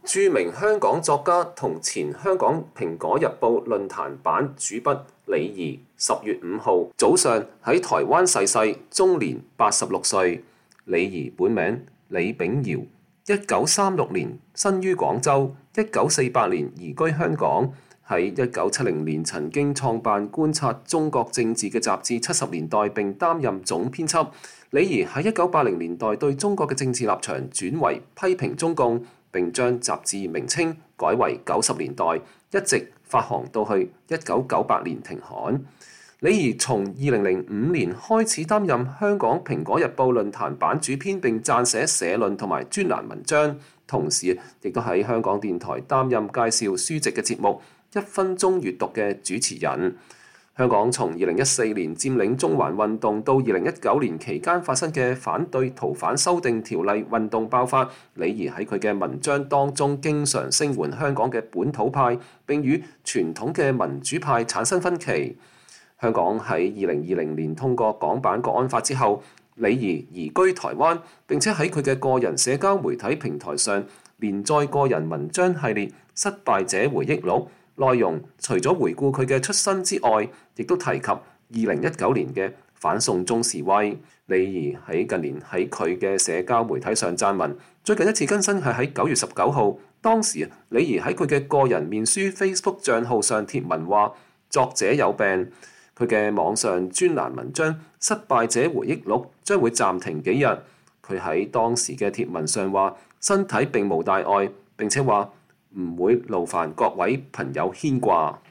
著名香港作家同前香港蘋果日報論壇版主筆李怡10月5號早上喺台灣逝世，終年86歲。李怡本名李炳堯，1936年生於廣州，1948年移居香港。喺1970年曾經創辦觀察中國政治嘅雜誌70年代並擔任總編輯。李怡喺1980年代對中國嘅政治立場轉為批評中共，並將雜誌名稱改為90年代，一直發行到去1998年停刊。李怡從2005年開始擔任香港蘋果日報論壇版主編並撰寫社論同埋專欄文章，同時亦都喺香港電台擔任介紹書籍嘅節目1分鐘閱讀嘅主持人。香港從2014年佔領中環運動到2019年期間發生嘅反對逃犯修訂條例運動爆發，李怡喺佢嘅文章當中經常聲援香港嘅本土派，並與傳統嘅民主派產生分歧。香港喺2020年通過港版國安法之後，李怡移居台灣，並且喺佢嘅個人社交媒體平台上連載個人文章系列《失敗者回憶錄》。內容除咗回顧佢嘅出身之外，亦都提及2019年嘅反送中示威。李怡喺近年喺佢嘅社交媒體上撰文，最近一次更新係喺9月19號。當時李怡喺佢嘅個人面書 Facebook 帳號上貼文話：作者有病。佢嘅網上專欄文章《失敗者回憶錄》將會暫停幾日。佢喺當時嘅貼文上話：身體並無大礙，並且話唔會勞煩各位朋友牽掛。